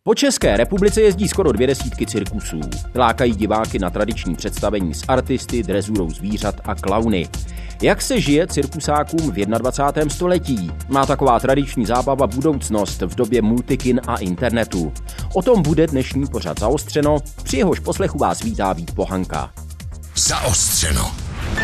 Po České republice jezdí skoro 200 cirkusů. Lákají diváky na tradiční představení s artisty, drezurou zvířat a klauny. Jak se žije cirkusákům v 21. století? Má taková tradiční zábava budoucnost v době multikin a internetu? O tom bude dnešní pořad Zaostřeno, při jehož poslechu vás vítá Vít Pohanka. Zaostřeno.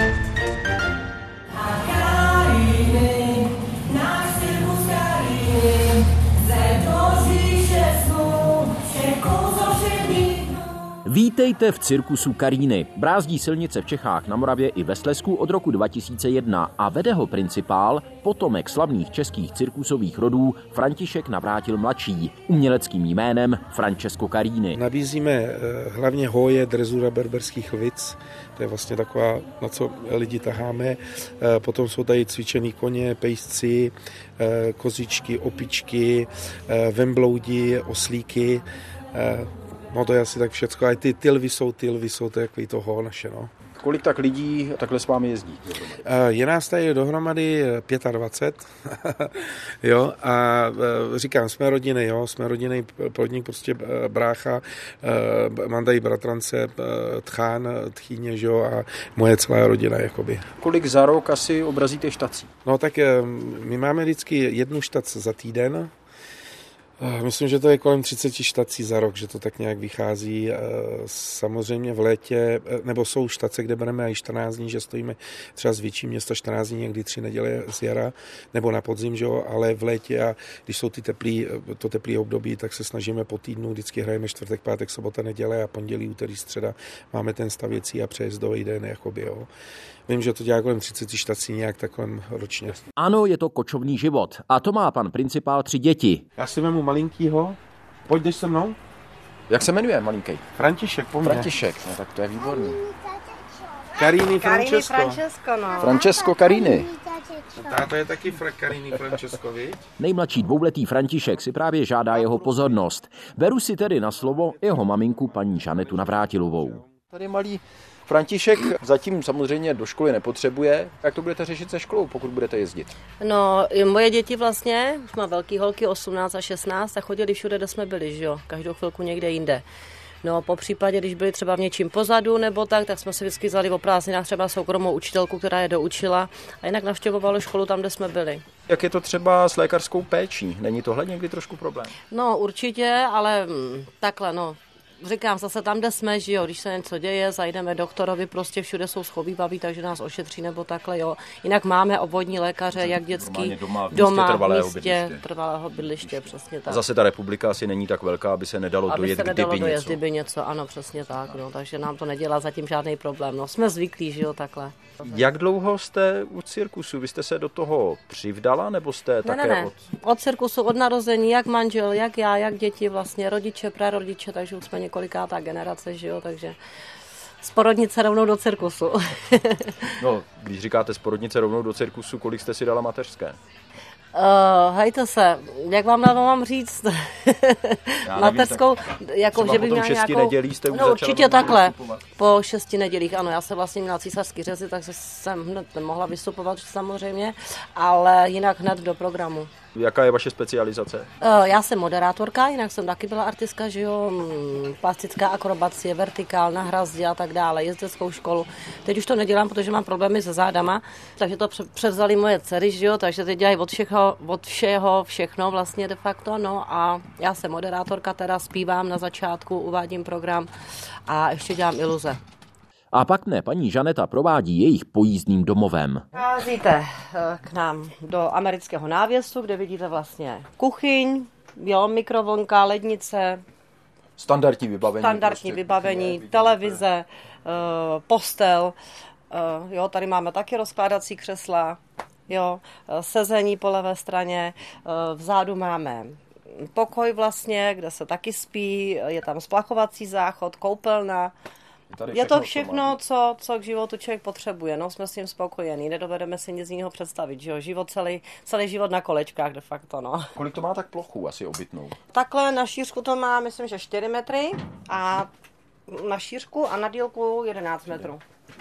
Vítejte v cirkusu Karíny. Brázdí silnice v Čechách, na Moravě i ve Slezsku od roku 2001 a vede ho principál, potomek slavných českých cirkusových rodů František Navrátil mladší, uměleckým jménem Francesco Carini. Nabízíme hlavně hoje, drezura berberských lvic, to je vlastně taková, na co lidi taháme. Potom jsou tady cvičený koně, pejsci, kozičky, opičky, vembloudi, oslíky. No to je asi tak všecko, a ty lvy jsou, to je takový toho naše, no. Kolik tak lidí takhle s vámi jezdí? Je nás tady dohromady 25, jo, a říkám, jsme rodinný plodník, prostě brácha, mám tady bratrance, tchýně, že jo, a moje celá rodina, jakoby. Kolik za rok asi obrazíte štací? No tak my máme vždycky jednu štac za týden. Myslím, že to je kolem 30 štací za rok, že to tak nějak vychází. Samozřejmě v létě, nebo jsou štace, kde bereme i 14 dní, že stojíme třeba z větší města 14 dní, někdy 3 neděle z jara, nebo na podzim, že jo, ale v létě, a když jsou to teplý období, tak se snažíme po týdnu, vždycky hrajeme čtvrtek, pátek, sobota, neděle a pondělí, úterý, středa máme ten stavěcí a přejezdový den, jakoby, jo. Vím, že to dělá kolem 30 štací nějak takovém ročně. Ano, je to kočovný život. A to má pan principál 3 děti. Já si vemu malinkýho. Pojď, jdeš se mnou? Jak se jmenuje malinký? František, po mně. František, no tak to je výborný. Carini Francesco. No. Francesco Carini. Táta je taky Carini Francesco, viď? Nejmladší dvouletý František si právě žádá jeho pozornost. Beru si tedy na slovo jeho maminku paní Žanetu Navrátilovou. Tady malý František zatím samozřejmě do školy nepotřebuje. Jak to budete řešit se školou, pokud budete jezdit? No, moje děti vlastně, už má velký holky, 18 a 16, a chodili všude, kde jsme byli, že jo, každou chvilku někde jinde. No, po případě, když byli třeba v něčím pozadu nebo tak jsme si vždycky vzali o prázdninách třeba soukromou učitelku, která je doučila, a jinak navštěvovali školu tam, kde jsme byli. Jak je to třeba s lékařskou péčí? Není tohle někdy trošku problém? No, určitě, ale takhle, no. Říkám, zase tam, kde jsme, že jo, když se něco děje, zajdeme doktorovi, prostě všude jsou schovývaví, takže nás ošetří nebo takhle, jo. Jinak máme obvodní lékaře, jak dětský, doma v místě trvalého bydliště, přesně tak. A zase ta republika asi není tak velká, aby se nedalo dojet, kdyby něco. Ano, přesně tak, no, takže nám to nedělá zatím žádný problém, no, jsme zvyklí, že jo, takhle. Jak dlouho jste u cirkusu? Vy jste se do toho přivdala, nebo jste také Ne. Od cirkusu, od narození, jak manžel, jak já, jak děti vlastně, rodiče, prarodiče, takže už jsme několikátá generace, že jo, takže z porodnice rovnou do cirkusu. No, když říkáte z porodnice rovnou do cirkusu, kolik jste si dala mateřské? Hejte se, jak vám mám říct, mateřskou, jako že by měla nějakou, nedělí jste už no určitě takhle, po 6 nedělích, ano, já jsem vlastně měla císařský řezy, takže jsem hned nemohla vystupovat samozřejmě, ale jinak hned do programu. Jaká je vaše specializace? Já jsem moderátorka, jinak jsem taky byla artistka, že jo, plastická akrobacie, vertikál, na hrazdě a tak dále, jezdeckou školu. Teď už to nedělám, protože mám problémy se zádama, takže to převzali moje dcery, že jo, takže teď dělají od všeho všechno vlastně de facto, no, a já jsem moderátorka, teda zpívám na začátku, uvádím program a ještě dělám iluze. A pak mne paní Žaneta provádí jejich pojízdným domovem. Vcházíte k nám do amerického návěsu, kde vidíte vlastně kuchyň, jo, mikrovlnka, lednice. Standardní vybavení, televize, postel, jo, tady máme taky rozkládací křesla, jo, sezení po levé straně, vzadu máme pokoj vlastně, kde se taky spí, je tam splachovací záchod, koupelna. Je to všechno, co k životu člověk potřebuje. No, jsme s tím spokojení, nedovedeme si nic jiného představit, že jo? Život celý život na kolečkách de facto, no. Kolik to má tak plochu asi obytnou? Takhle na šířku to má, myslím, že 4 metry a na šířku a na dílku 11 metrů.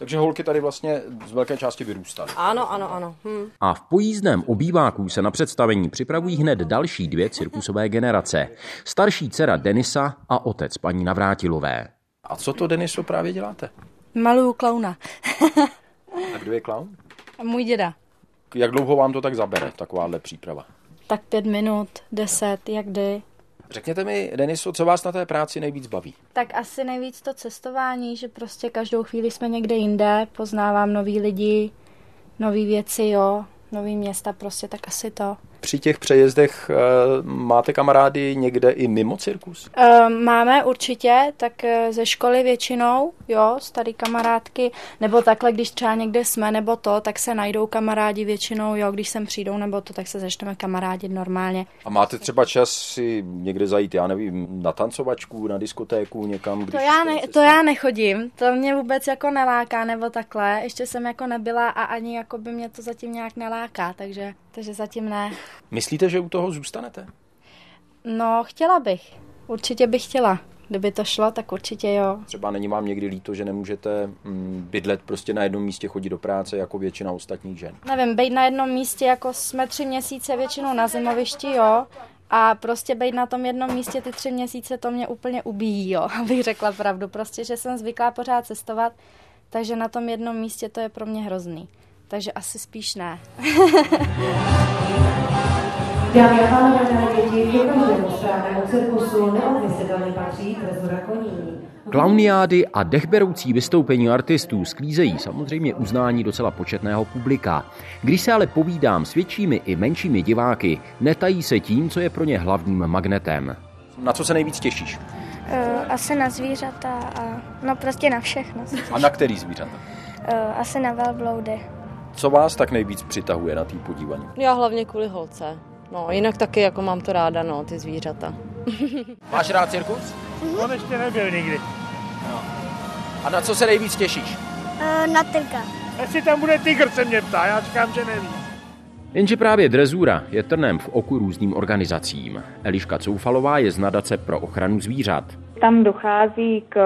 Takže holky tady vlastně z velké části vyrůstaly. Ano. A v pojízdném obýváku se na představení připravují hned další 2 cirkusové generace. Starší dcera Denisa a otec paní Navrátilové. A co to, Deniso, právě děláte? Maluju klauna. A kdo je klaun? Můj děda. Jak dlouho vám to tak zabere, takováhle příprava? Tak 5 minut, 10, jak kdy. Řekněte mi, Deniso, co vás na té práci nejvíc baví? Tak asi nejvíc to cestování, že prostě každou chvíli jsme někde jinde, poznávám nový lidi, nový věci, jo, nový města, prostě tak asi to. Při těch přejezdech máte kamarády někde i mimo cirkus? Máme určitě, tak ze školy většinou, jo, starý kamarádky, nebo takhle, když třeba někde jsme, nebo to, tak se najdou kamarádi většinou, jo, když sem přijdou, nebo to, tak se začneme kamarádit normálně. A máte třeba čas si někde zajít, já nevím, na tancovačku, na diskotéku, někam? To já nechodím, to mě vůbec jako neláká, nebo takhle, ještě jsem jako nebyla a ani jako by mě to zatím nějak neláká, takže zatím ne. Myslíte, že u toho zůstanete? No, chtěla bych. Určitě bych chtěla. Kdyby to šlo, tak určitě jo. Třeba není vám někdy líto, že nemůžete bydlet prostě na jednom místě, chodit do práce jako většina ostatních žen? Nevím, být na jednom místě, jako jsme 3 měsíce většinou na zimovišti, jo. A prostě být na tom jednom místě ty 3 měsíce, to mě úplně ubíjí, jo. Abych řekla pravdu. Prostě, že jsem zvyklá pořád cestovat, takže na tom jednom místě to je pro mě hrozný. Takže asi spíš ne. Dámy a pánové, milé děti, do každého správného cirkusu neodmyslitelně patří trezura koní. Klauniády a dechberoucí vystoupení artistů sklízejí samozřejmě uznání docela početného publika. Když se ale povídám s většími i menšími diváky, netají se tím, co je pro ně hlavním magnetem. Na co se nejvíc těšíš? Asi na zvířata a no prostě na všechno. A na který zvířata? Asi na velbloudy. Co vás tak nejvíc přitahuje na tý podívání? Já hlavně kvůli holce. No, jinak taky jako mám to ráda, no, ty zvířata. Máš rád cirkus? On ještě nebyl nikdy. No. A na co se nejvíc těšíš? Na tygra. Jestli tam bude tygr, se mě ptá, já říkám, že nevím. Jenže právě drezura je trnem v oku různým organizacím. Eliška Coufalová je z nadace pro ochranu zvířat. Tam dochází k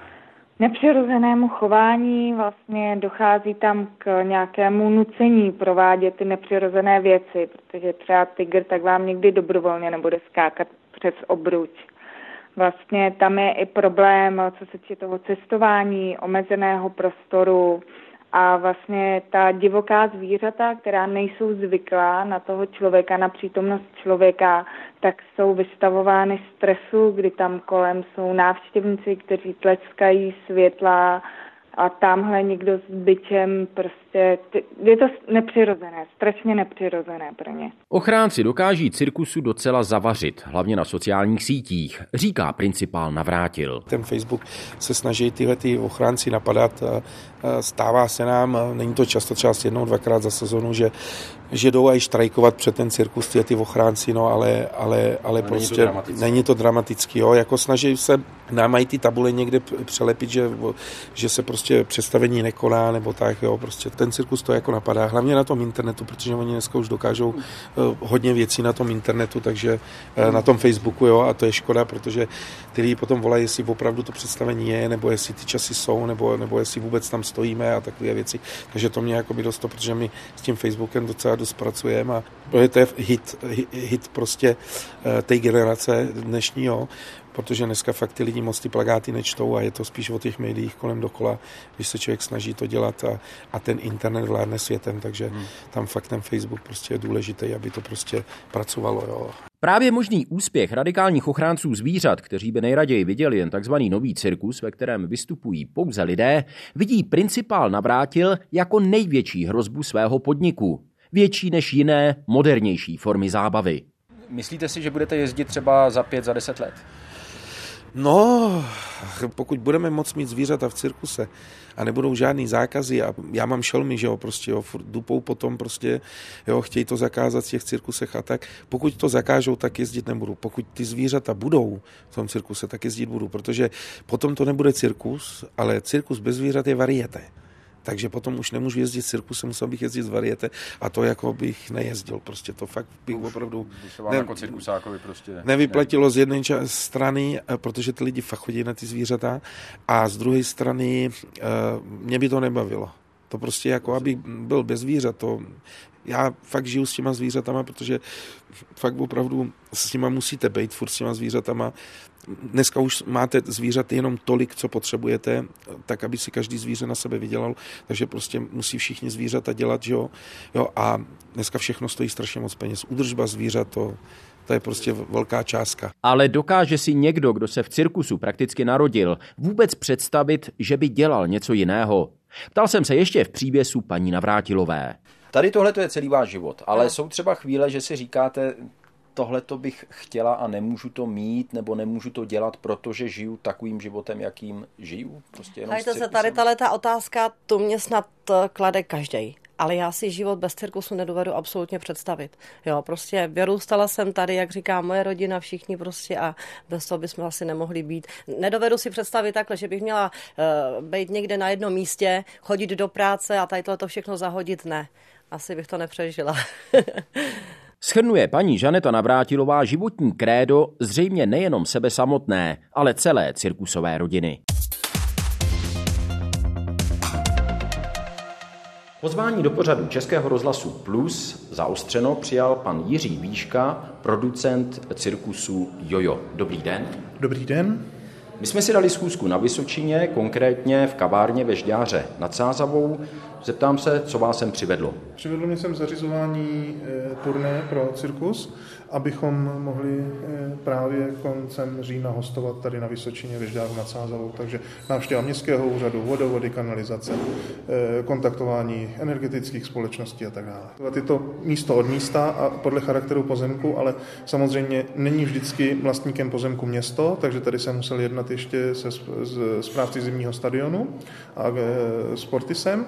nepřirozenému chování, vlastně dochází tam k nějakému nucení provádět ty nepřirozené věci, protože třeba tygr tak vám někdy dobrovolně nebude skákat přes obruč. Vlastně tam je i problém, co se týče toho cestování, omezeného prostoru a vlastně ta divoká zvířata, která nejsou zvyklá na toho člověka, na přítomnost člověka, tak jsou vystavovány stresu, kdy tam kolem jsou návštěvníci, kteří tleskají světla a tamhle někdo s bičem, prostě je to nepřirozené, strašně nepřirozené pro ně. Ochránci dokáží cirkusu docela zavařit, hlavně na sociálních sítích, říká principál Navrátil. Ten Facebook se snaží tyhle ochránci napadat, stává se nám, není to často, třeba 1-2krát za sezonu, že jdou aj štrajkovat před ten cirkus ty ochránci, no ale prostě není to dramatický, jo, jako snaží se nám mají ty tabule někde přelepit, že se prostě představení nekoná, nebo tak, jo, prostě ten cirkus to jako napadá, hlavně na tom internetu, protože oni dneska už dokážou hodně věcí na tom internetu, takže na tom Facebooku, jo, a to je škoda, protože ty lidi potom volají, jestli opravdu to představení je, nebo jestli ty časy jsou, nebo jestli vůbec tam stojíme a takové věci, takže to mě jako by dosto, protože my s tím Facebookem docela dost pracujeme a to je hit prostě té generace dnešního, protože dneska fakt ty lidi moc ty plakáty nečtou a je to spíš o těch médiích kolem dokola, když se člověk snaží to dělat a ten internet vládne světem, takže tam fakt ten Facebook prostě je důležitý, aby to prostě pracovalo. Jo. Právě možný úspěch radikálních ochránců zvířat, kteří by nejraději viděli jen takzvaný nový cirkus, ve kterém vystupují pouze lidé, vidí principál Navrátil jako největší hrozbu svého podniku. Větší než jiné, modernější formy zábavy. Myslíte si, že budete jezdit třeba za 5, za 10 let? No, pokud budeme moc mít zvířata v cirkuse a nebudou žádný zákazy a já mám šelmy, že jo, prostě jo, dupou potom prostě, jo, chtějí to zakázat v těch cirkusech a tak, pokud to zakážou, tak jezdit nebudu. Pokud ty zvířata budou v tom cirkuse, tak jezdit budu, protože potom to nebude cirkus, ale cirkus bez zvířat je varieté. takže potom už nemůžu jezdit cirkusem, musel bych jezdit z varieté a to jako bych nejezdil, prostě to fakt bych opravdu jako cirkusákovi prostě nevyplatilo z jedné strany, protože ty lidi fakt chodí na ty zvířata a z druhé strany mě by to nebavilo. To prostě jako, aby byl bez zvířat, to já fakt žiju s těma zvířatama, protože fakt opravdu s těma musíte být furt s těma zvířatama. Dneska už máte zvířat jenom tolik, co potřebujete, tak aby si každý zvíře na sebe vydělal, takže prostě musí všichni zvířata dělat, že jo? A dneska všechno stojí strašně moc peněz. Údržba zvířat, to je prostě velká částka. Ale dokáže si někdo, kdo se v cirkusu prakticky narodil, vůbec představit, že by dělal něco jiného? Ptal jsem se ještě v příběsu paní Navrátilové. Tady tohle je celý váš život, ale jsou třeba chvíle, že si říkáte, tohle to bych chtěla a nemůžu to mít, nebo nemůžu to dělat, protože žiju takovým životem, jakým žiju? Prostě jenom tady ta otázka, to mě snad klade každej. Ale já si život bez cirkusu nedovedu absolutně představit. Jo, prostě vyrůstala jsem tady, jak říká moje rodina, všichni prostě a bez toho bychom asi nemohli být. Nedovedu si představit takhle, že bych měla být někde na jednom místě, chodit do práce a tady to všechno zahodit, ne. Asi bych to nepřežila. Shrnuje paní Žaneta Navrátilová životní krédo zřejmě nejenom sebe samotné, ale celé cirkusové rodiny. Pozvání do pořadu Českého rozhlasu Plus zaostřeno přijal pan Jiří Výška, producent cirkusu Jojo. Dobrý den. Dobrý den. My jsme si dali schůzku na Vysočině, konkrétně v kavárně ve Žďáře nad Sázavou. Zeptám se, co vás sem přivedlo. Přivedlo mě sem zařizování turné pro cirkus, abychom mohli právě koncem října hostovat tady na Vysočině ve Žďáru nad Sázavou. Takže návštěva městského úřadu, vodovody, kanalizace, kontaktování energetických společností a tak dále. Je to místo od místa a podle charakteru pozemku, ale samozřejmě není vždycky vlastníkem pozemku město, takže tady se musel jednat ještě se správci zimního stadionu a Sportisem.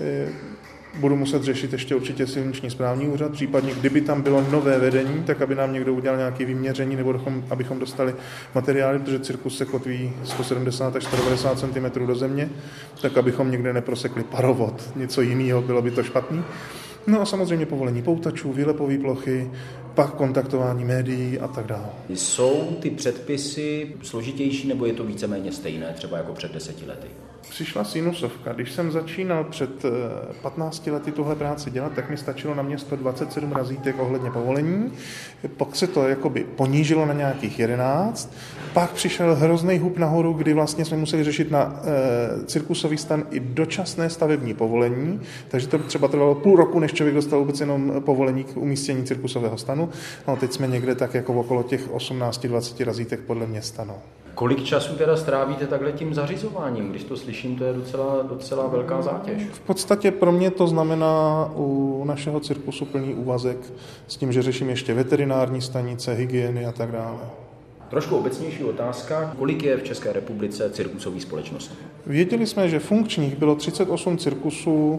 Budu muset řešit ještě určitě silniční správní úřad, případně kdyby tam bylo nové vedení, tak aby nám někdo udělal nějaké vyměření, nebo abychom dostali materiály, protože cirkus se kotví 170 až 190 cm do země, tak abychom někde neprosekli parovod, něco jiného, bylo by to špatný. No a samozřejmě povolení poutačů, výlepové plochy, pak kontaktování médií a tak dále. Jsou ty předpisy složitější, nebo je to víceméně stejné, třeba jako před 10 lety? Přišla sinusovka. Když jsem začínal před 15 lety tuhle práci dělat, tak mi stačilo na město 27 razítek ohledně povolení. Pak se to jakoby ponížilo na nějakých 11. Pak přišel hrozný hub nahoru, kdy vlastně jsme museli řešit na cirkusový stan i dočasné stavební povolení. Takže to třeba trvalo půl roku, než člověk dostal vůbec jenom povolení k umístění cirkusového stanu. No teď jsme někde tak jako okolo těch 18-20 razítek podle města. No. Kolik času teda strávíte takhle tím zařizováním? Když to slyším, to je docela velká zátěž. V podstatě pro mě to znamená u našeho cirkusu plný úvazek s tím, že řeším ještě veterinární stanice, hygieny a tak dále. Trošku obecnější otázka. Kolik je v České republice cirkusových společností? Věděli jsme, že funkčních bylo 38 cirkusů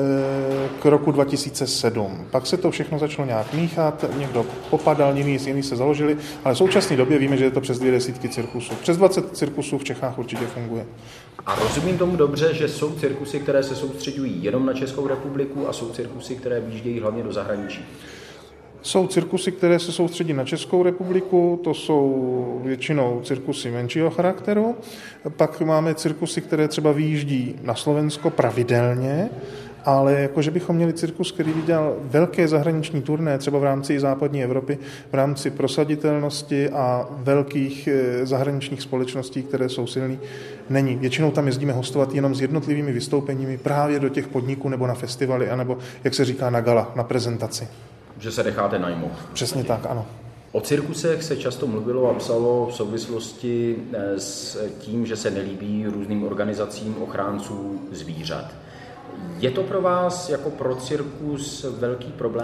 k roku 2007. Pak se to všechno začalo nějak míchat, někdo popadal, jiný se založili, ale v současné době víme, že je to přes 200 cirkusů. Přes 20 cirkusů v Čechách určitě funguje. A rozumím tomu dobře, že jsou cirkusy, které se soustředují jenom na Českou republiku a jsou cirkusy, které vyjíždějí hlavně do zahraničí? Jsou cirkusy, které se soustředí na Českou republiku, to jsou většinou cirkusy menšího charakteru. Pak máme cirkusy, které třeba vyjíždí na Slovensko pravidelně, ale jakože bychom měli cirkus, který by dělal velké zahraniční turné, třeba v rámci západní Evropy, v rámci prosaditelnosti a velkých zahraničních společností, které jsou silný, není. Většinou tam jezdíme hostovat jenom s jednotlivými vystoupeními právě do těch podniků nebo na festivaly, anebo, jak se říká, na gala, na prezentaci. Že se necháte najmout. Přesně tak, ano. O cirkusech se často mluvilo a psalo v souvislosti s tím, že se nelíbí různým organizacím ochránců zvířat. Je to pro vás jako pro cirkus velký problém?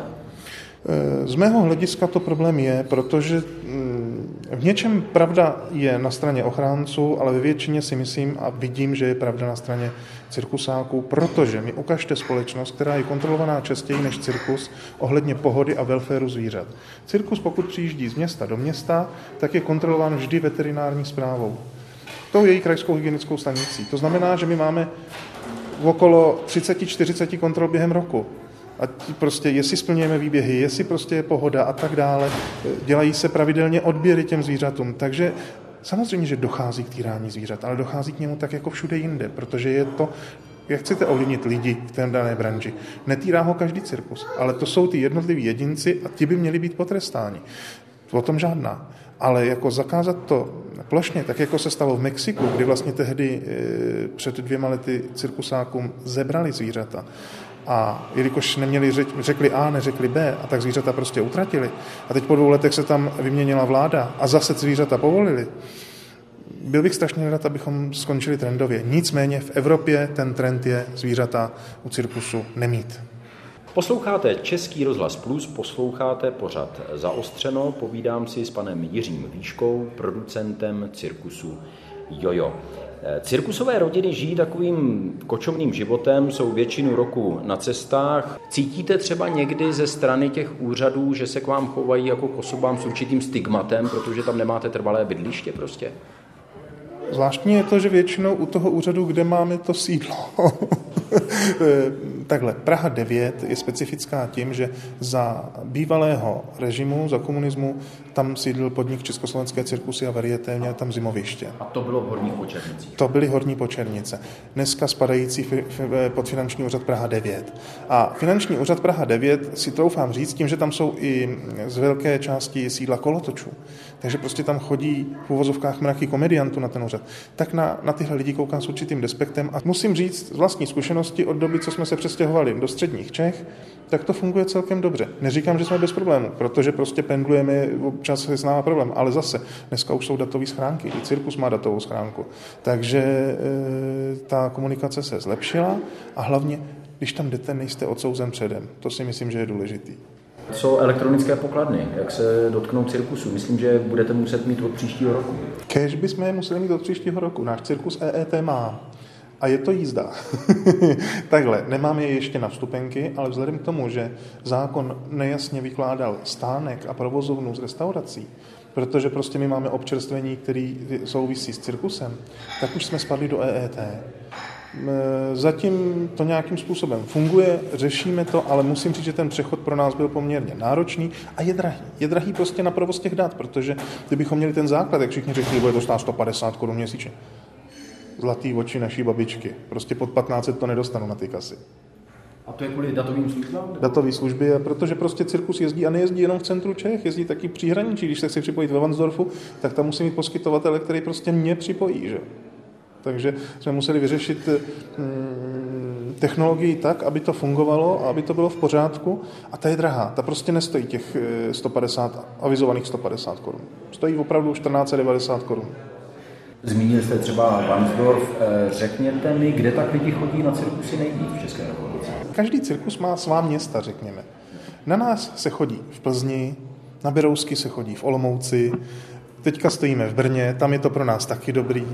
Z mého hlediska to problém je, protože v něčem pravda je na straně ochránců, ale ve většině si myslím a vidím, že je pravda na straně cirkusáků, protože mi ukažte společnost, která je kontrolovaná častěji než cirkus ohledně pohody a welfareu zvířat. Cirkus, pokud přijíždí z města do města, tak je kontrolován vždy veterinární správou. Tou její krajskou hygienickou stanicí. To znamená, že my máme okolo 30-40 kontrol během roku. A prostě, jestli splňujeme výběhy, jestli prostě je pohoda a tak dále, dělají se pravidelně odběry těm zvířatům. Takže samozřejmě, že dochází k týrání zvířat, ale dochází k němu tak jako všude jinde, protože je to, jak chcete ovlivnit lidi v té dané branži. Netýrá ho každý cirkus, ale to jsou ty jednotliví jedinci a ti by měli být potrestáni. O tom žádná. Ale jako zakázat to plošně, tak jako se stalo v Mexiku, kdy vlastně tehdy před 2 lety cirkusákům zebrali zvířata. A jelikož řekli A, neřekli B, a tak zvířata prostě utratili. A teď po 2 letech se tam vyměnila vláda a zase zvířata povolili. Byl bych strašně rád, abychom skončili trendově. Nicméně v Evropě ten trend je zvířata u cirkusu nemít. Posloucháte Český rozhlas Plus, posloucháte pořad Zaostřeno, povídám si s panem Jiřím Výškou, producentem cirkusu Jojo. Cirkusové rodiny žijí takovým kočovným životem, jsou většinu roku na cestách. Cítíte třeba někdy ze strany těch úřadů, že se k vám chovají jako k osobám s určitým stigmatem, protože tam nemáte trvalé bydliště prostě? Zvláštní je to, že většinou u toho úřadu, kde máme to sídlo. Takhle, Praha 9 je specifická tím, že za bývalého režimu, za komunismu, tam sídlil podnik Československé cirkusy a varieté, měl tam zimoviště. A to bylo v Horních Počernicích? To byly Horní Počernice. Dneska spadající pod finanční úřad Praha 9. A finanční úřad Praha 9 si troufám říct tím, že tam jsou i z velké části sídla kolotočů. Takže prostě tam chodí v uvozovkách mraky komediantů na ten úřad. Tak na tyhle lidi koukám s určitým despektem a musím říct z vlastní zkušenosti od doby, co jsme se přestěhovali do středních Čech, tak to funguje celkem dobře. Neříkám, že jsme bez problémů, protože prostě pendlujeme, občas se s náma problém, ale zase dneska už jsou datové schránky, i cirkus má datovou schránku. Takže ta komunikace se zlepšila a hlavně, když tam jdete, nejste odsouzen předem. To si myslím, že je důležitý. Co elektronické pokladny? Jak se dotknou cirkusu? Myslím, že budete muset mít od příštího roku. Kéž bychom je museli mít od příštího roku. Náš cirkus EET má. A je to jízda. Takhle, nemáme je ještě na vstupenky, ale vzhledem k tomu, že zákon nejasně vykládal stánek a provozovnu z restaurací, protože prostě my máme občerstvení, které souvisí s cirkusem, tak už jsme spadli do EET. Zatím to nějakým způsobem funguje, řešíme to, ale musím říct, že ten přechod pro nás byl poměrně náročný a je drahý. Je drahý prostě na provoz těch dat, protože kdybychom měli ten základ, jak všichni řekli, bude to stát 150 Kč měsíčně. Zlatý oči naší babičky. Prostě pod 1500 to nedostanu na ty kasy. A to je kvůli datovým službám? Datové služby, protože prostě cirkus jezdí a nejezdí jenom v centru Čech, jezdí taky příhraničí. Když se chci připojit ve Vansdorfu, tak tam musí mít poskytovatele, který prostě mě připojí, že? Takže jsme museli vyřešit technologii tak, aby to fungovalo a aby to bylo v pořádku. A ta je drahá. Ta prostě nestojí těch 150, avizovaných 150 Kč. Stojí opravdu 1490 Kč. Zmínil jste třeba Vansdorf. Řekněte mi, kde tak lidi chodí na cirkusy nejvíc v České republice? Každý cirkus má svá města, řekněme. Na nás se chodí v Plzni, na Berousky se chodí v Olomouci, teďka stojíme v Brně, tam je to pro nás taky dobrý.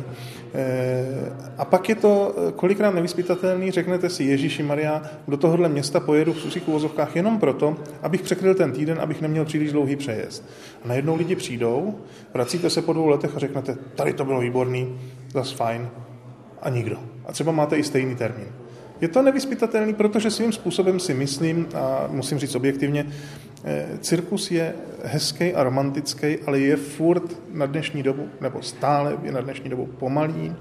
A pak je to kolikrát nevyzpytatelný, řeknete si, Ježíši Maria, do tohohle města pojedu v susích uvozovkách jenom proto, abych překryl ten týden, abych neměl příliš dlouhý přejezd. A najednou lidi přijdou, vracíte se po 2 letech a řeknete, tady to bylo výborný, zas fajn, a nikdo. A třeba máte i stejný termín. Je to nevyzpytatelný, protože svým způsobem si myslím, a musím říct objektivně, cirkus je hezký a romantický, ale je furt na dnešní dobu, nebo stále je na dnešní dobu pomalý,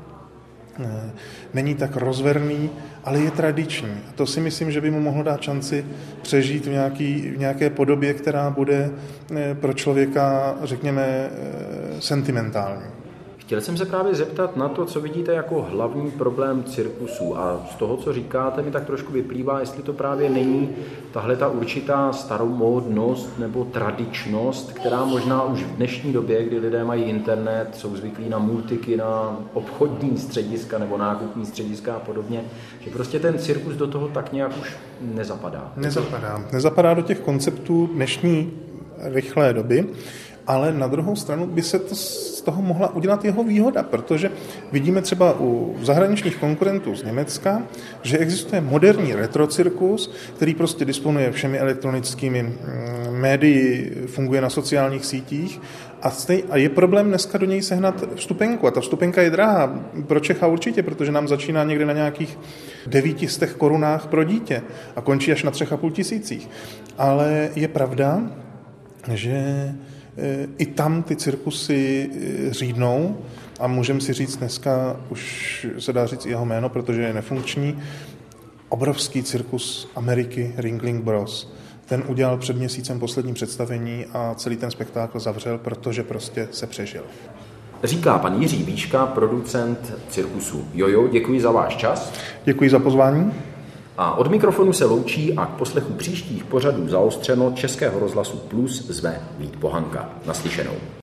není tak rozverný, ale je tradiční. A to si myslím, že by mu mohlo dát šanci přežít v nějaké podobě, která bude pro člověka, řekněme, sentimentální. Chtěl jsem se právě zeptat na to, co vidíte jako hlavní problém cirkusu a z toho, co říkáte, mi tak trošku vyplývá, jestli to právě není tahle ta určitá staromódnost nebo tradičnost, která možná už v dnešní době, kdy lidé mají internet, jsou zvyklí na multiky, na obchodní střediska nebo nákupní střediska a podobně, že prostě ten cirkus do toho tak nějak už nezapadá. Nezapadá do těch konceptů dnešní rychlé doby. Ale na druhou stranu by se to z toho mohla udělat jeho výhoda, protože vidíme třeba u zahraničních konkurentů z Německa, že existuje moderní retrocirkus, který prostě disponuje všemi elektronickými médii, funguje na sociálních sítích A je problém dneska do něj sehnat vstupenku. A ta vstupenka je drahá. Pro Čecha určitě, protože nám začíná někde na nějakých 900 korunách pro dítě a končí až na 3,5 tisících. Ale je pravda, že i tam ty cirkusy řídnou a můžeme si říct dneska, už se dá říct jeho jméno, protože je nefunkční, obrovský cirkus Ameriky Ringling Bros. Ten udělal před měsícem poslední představení a celý ten spektákl zavřel, protože prostě se přežil. Říká pan Jiří Výška, producent cirkusu Jojo. Děkuji za váš čas. Děkuji za pozvání. A od mikrofonu se loučí a k poslechu příštích pořadů Zaostřeno Českého rozhlasu Plus zve Vít Pohanka. Naslyšenou.